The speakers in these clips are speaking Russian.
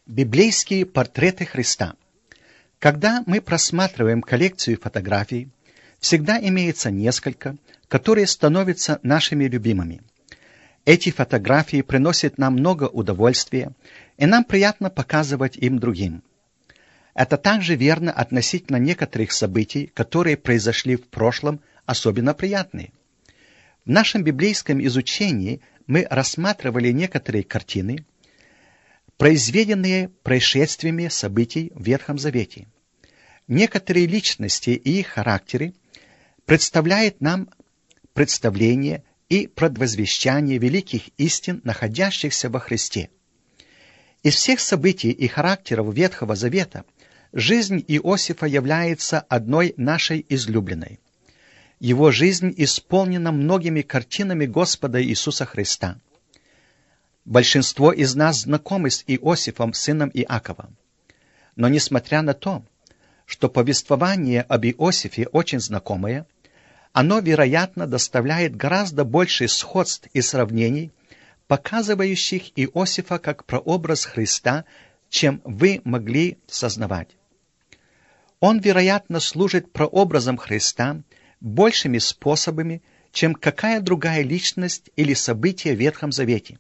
Библейские портреты Христа. Когда мы просматриваем коллекцию фотографий, всегда имеется несколько, которые становятся нашими любимыми. Эти фотографии приносят нам много удовольствия, и нам приятно показывать им другим. Это также верно относительно некоторых событий, которые произошли в прошлом, особенно приятные. В нашем библейском изучении мы рассматривали некоторые картины, произведенные происшествиями событий в Ветхом Завете. Некоторые личности и их характеры представляют нам представление и предвозвещание великих истин, находящихся во Христе. Из всех событий и характеров Ветхого Завета жизнь Иосифа является одной нашей излюбленной. Его жизнь исполнена многими картинами Господа Иисуса Христа. Большинство из нас знакомы с Иосифом, сыном Иакова. Но несмотря на то, что повествование об Иосифе очень знакомое, оно, вероятно, доставляет гораздо больше сходств и сравнений, показывающих Иосифа как прообраз Христа, чем вы могли сознавать. Он, вероятно, служит прообразом Христа большими способами, чем какая другая личность или событие в Ветхом Завете.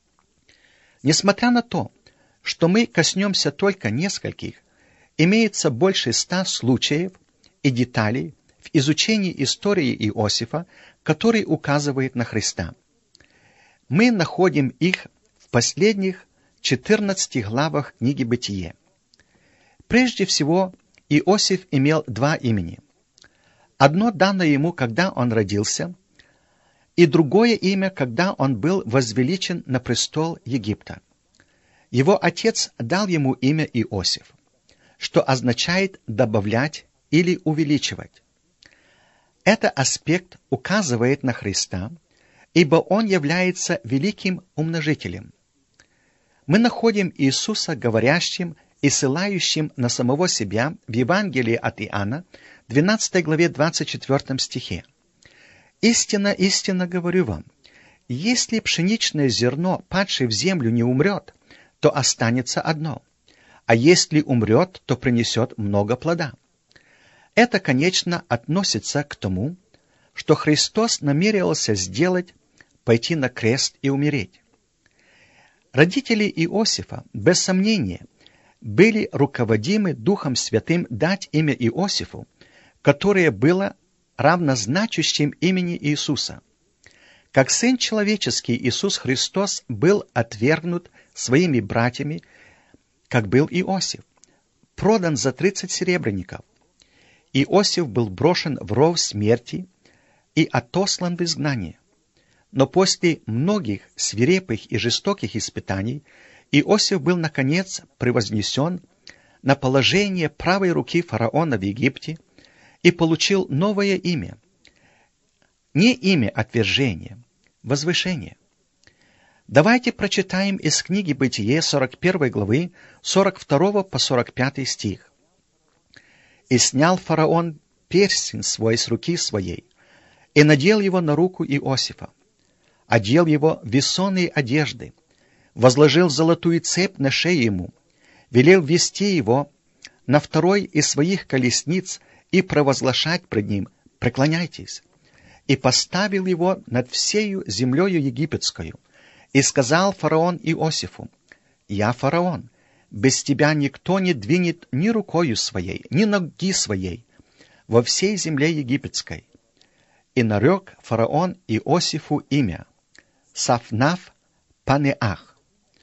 Несмотря на то, что мы коснемся только нескольких, имеется больше 100 случаев и деталей в изучении истории Иосифа, которые указывают на Христа. Мы находим их в последних 14 главах книги «Бытие». Прежде всего, Иосиф имел 2 имени. Одно дано ему, когда он родился, и другое имя, когда он был возвеличен на престол Египта. Его отец дал ему имя Иосиф, что означает «добавлять» или «увеличивать». Этот аспект указывает на Христа, ибо Он является великим умножителем. Мы находим Иисуса говорящим и ссылающим на самого себя в Евангелии от Иоанна, 12 главе 24 стихе. «Истинно, истинно говорю вам, если пшеничное зерно, падшее в землю, не умрет, то останется одно, а если умрет, то принесет много плода». Это, конечно, относится к тому, что Христос намеревался сделать, пойти на крест и умереть. Родители Иосифа, без сомнения, были руководимы Духом Святым дать имя Иосифу, которое было равнозначащим имени Иисуса. Как Сын Человеческий, Иисус Христос был отвергнут своими братьями, как был Иосиф, продан за 30 серебряников. Иосиф был брошен в ров смерти и отослан в изгнание. Но после многих свирепых и жестоких испытаний Иосиф был, наконец, превознесен на положение правой руки фараона в Египте и получил новое имя. Не имя отвержения, возвышения. Давайте прочитаем из книги «Бытие» 41 главы 42 по 45 стих. «И снял фараон перстень свой с руки своей, и надел его на руку Иосифа, одел его в весонные одежды, возложил золотую цепь на шею ему, велел вести его на второй из своих колесниц и провозглашать пред ним: преклоняйтесь, и поставил его над всею землею египетскою, и сказал фараон Иосифу: я фараон, без тебя никто не двинет ни рукою своей, ни ноги своей во всей земле египетской. И нарек фараон Иосифу имя Сафнаф Панеах.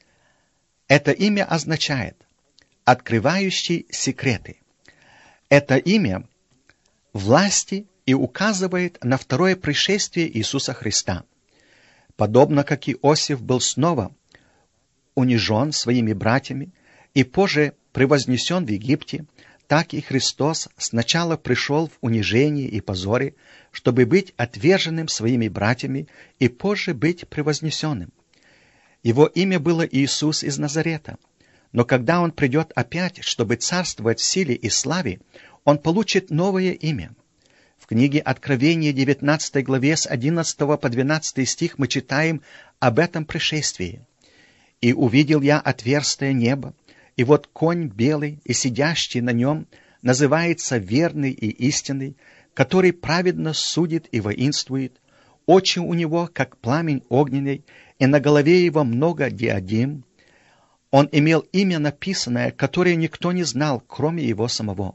Это имя означает «открывающий секреты». Это имя власти и указывает на второе пришествие Иисуса Христа. Подобно как Иосиф был снова унижен своими братьями и позже превознесен в Египте, так и Христос сначала пришел в унижении и позоре, чтобы быть отверженным своими братьями и позже быть превознесенным. Его имя было Иисус из Назарета, но когда Он придет опять, чтобы царствовать в силе и славе, Он получит новое имя. В книге Откровения 19 главе с 11 по 12 стих мы читаем об этом пришествии. «И увидел я отверстое небо, И вот конь белый и сидящий на нем называется верный и истинный, который праведно судит и воинствует. Очи у него, как пламень огненный, и на голове его много диадем. Он имел имя написанное, которое никто не знал, кроме его самого.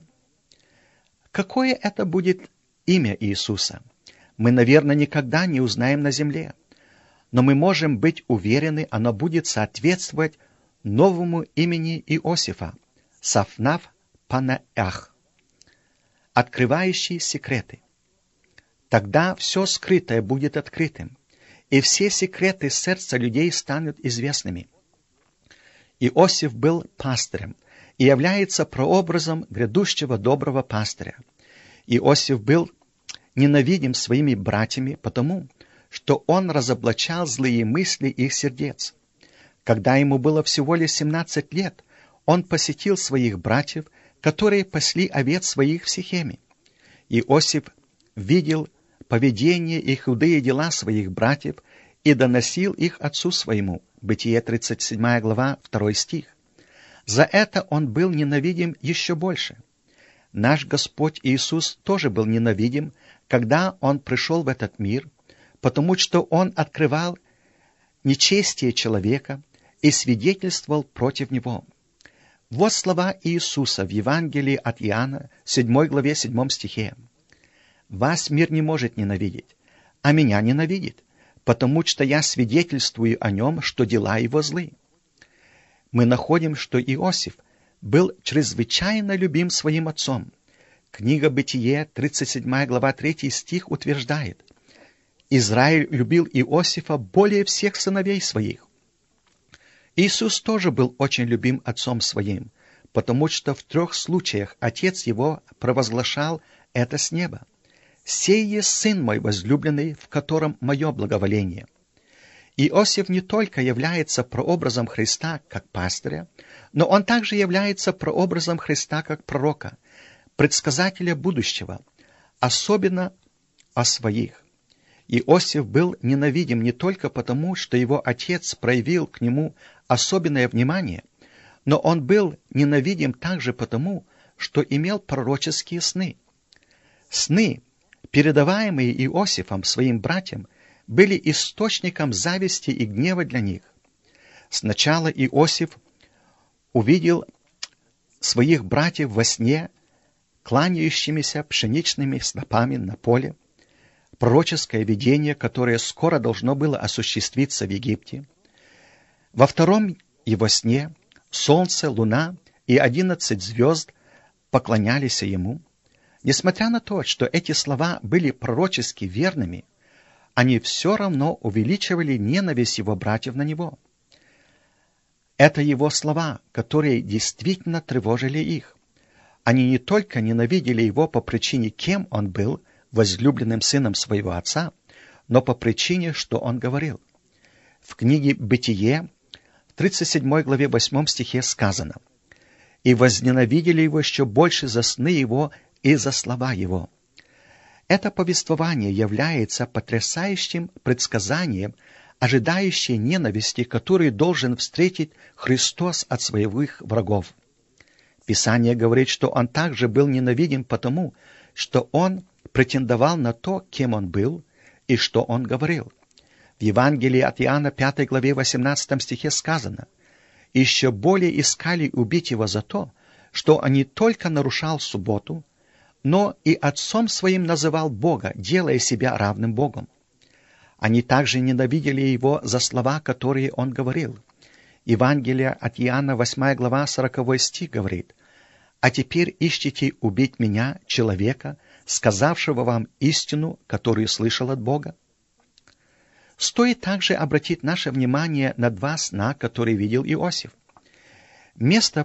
Какое это будет имя Иисуса? Мы, наверное, никогда не узнаем на земле. Но мы можем быть уверены, оно будет соответствовать новому имени Иосифа – Сафнав Панаах, открывающий секреты. Тогда все скрытое будет открытым, и все секреты сердца людей станут известными. Иосиф был пастырем и является прообразом грядущего доброго пастыря. Иосиф был ненавидим своими братьями, потому что он разоблачал злые мысли их сердец. Когда ему было всего лишь 17 лет, он посетил своих братьев, которые пасли овец своих в Сихеме. Иосиф видел поведение и худые дела своих братьев и доносил их отцу своему. Бытие 37 глава, 2 стих. За это он был ненавидим еще больше. Наш Господь Иисус тоже был ненавидим, когда Он пришел в этот мир, потому что Он открывал нечестие человека и свидетельствовал против него. Вот слова Иисуса в Евангелии от Иоанна, 7 главе, 7 стихе. «Вас мир не может ненавидеть, а меня ненавидит, потому что я свидетельствую о нем, что дела его злы». Мы находим, что Иосиф был чрезвычайно любим своим отцом. Книга Бытие, 37 глава, 3 стих утверждает: «Израиль любил Иосифа более всех сыновей своих». Иисус тоже был очень любим отцом своим, потому что в 3 случаях отец его провозглашал это с неба: «Сей есть сын мой возлюбленный, в котором мое благоволение». Иосиф не только является прообразом Христа как пастыря, но он также является прообразом Христа как пророка, предсказателя будущего, особенно о своих. Иосиф был ненавидим не только потому, что его отец проявил к нему особенное внимание, но он был ненавидим также потому, что имел пророческие сны. Сны, передаваемые Иосифом своим братьям, были источником зависти и гнева для них. Сначала Иосиф увидел своих братьев во сне, кланяющимися пшеничными снопами на поле, пророческое видение, которое скоро должно было осуществиться в Египте. Во втором его сне солнце, луна и 11 звезд поклонялись ему. Несмотря на то, что эти слова были пророчески верными, они все равно увеличивали ненависть его братьев на него. Это его слова, которые действительно тревожили их. Они не только ненавидели его по причине, кем он был, возлюбленным сыном своего отца, но по причине, что он говорил. В книге «Бытие», в 37 главе 8 стихе сказано: «И возненавидели его еще больше за сны его и за слова его». Это повествование является потрясающим предсказанием, ожидающей ненависти, которую должен встретить Христос от своих врагов. Писание говорит, что он также был ненавидим потому, что он претендовал на то, кем он был и что он говорил. В Евангелии от Иоанна 5 главе 18 стихе сказано: «Еще более искали убить его за то, что он не только нарушал субботу, но и отцом своим называл Бога, делая себя равным Богом». Они также ненавидели его за слова, которые он говорил. Евангелие от Иоанна, 8 глава, 40 стих говорит: «А теперь ищите убить меня, человека, сказавшего вам истину, которую слышал от Бога». Стоит также обратить наше внимание на 2 сна, которые видел Иосиф. Место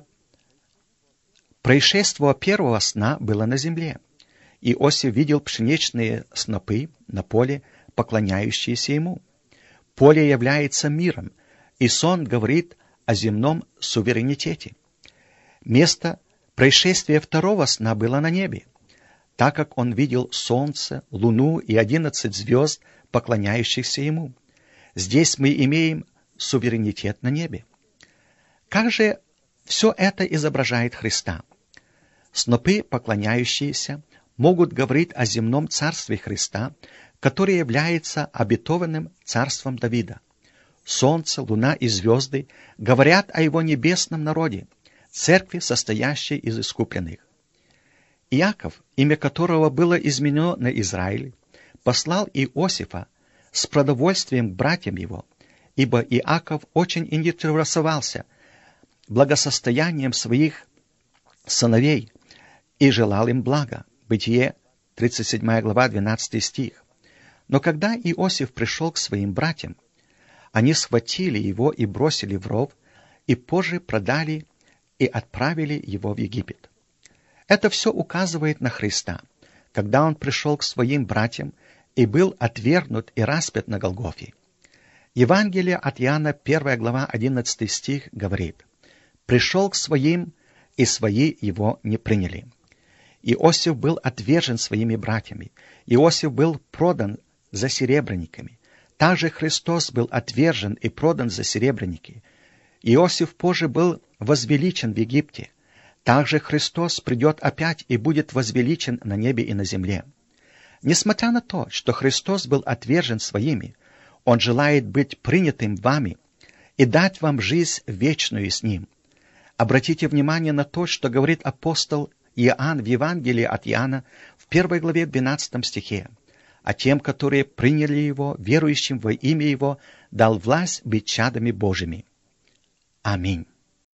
происшествия первого сна было на земле. Иосиф видел пшеничные снопы на поле, поклоняющиеся ему. Поле является миром, и сон говорит о земном суверенитете. Место происшествия второго сна было на небе, так как он видел солнце, луну и 11 звезд, поклоняющихся ему. Здесь мы имеем суверенитет на небе. Как же Все это изображает Христа. Снопы, поклоняющиеся, могут говорить о земном царстве Христа, которое является обетованным царством Давида. Солнце, луна и звезды говорят о его небесном народе, церкви, состоящей из искупленных. Иаков, имя которого было изменено на Израиль, послал Иосифа с продовольствием к братьям его, ибо Иаков очень интересовался благосостоянием своих сыновей и желал им блага. Бытие, 37 глава, 12 стих. Но когда Иосиф пришел к своим братьям, они схватили его и бросили в ров, и позже продали и отправили его в Египет. Это все указывает на Христа, когда он пришел к своим братьям и был отвергнут и распят на Голгофе. Евангелие от Иоанна, 1 глава, 11 стих, говорит: «Пришел к своим, и свои его не приняли». Иосиф был отвержен своими братьями. Иосиф был продан за серебряниками. Также Христос был отвержен и продан за серебряники. Иосиф позже был возвеличен в Египте. Также Христос придет опять и будет возвеличен на небе и на земле. Несмотря на то, что Христос был отвержен своими, Он желает быть принятым вами и дать вам жизнь вечную с Ним. Обратите внимание на то, что говорит апостол Иоанн в Евангелии от Иоанна в 1 главе 12 стихе. «А тем, которые приняли Его, верующим во имя Его, дал власть быть чадами Божьими». Аминь.